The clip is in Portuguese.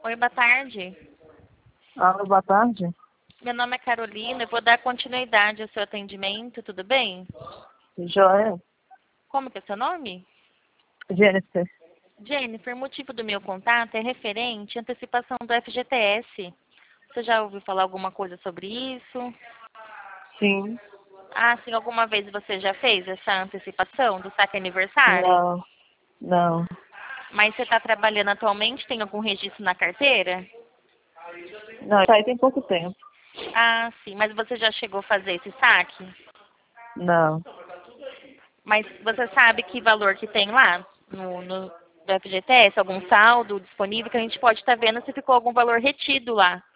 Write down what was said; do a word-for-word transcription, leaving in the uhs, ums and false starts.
Oi, boa tarde. Alô, boa tarde. Meu nome é Carolina, eu vou dar continuidade ao seu atendimento, tudo bem? Joel. Como que é seu nome? Jennifer. Jennifer, o motivo do meu contato é referente à antecipação do F G T S. Você já ouviu falar alguma coisa sobre isso? Sim. Ah, sim, alguma vez você já fez essa antecipação do saque aniversário? Não. Não. Mas você está trabalhando atualmente? Tem algum registro na carteira? Não, isso aí tem pouco tempo. Ah, sim, mas você já chegou a fazer esse saque? Não. Mas você sabe que valor que tem lá no, no do F G T S, algum saldo disponível que a gente pode estar vendo se ficou algum valor retido lá.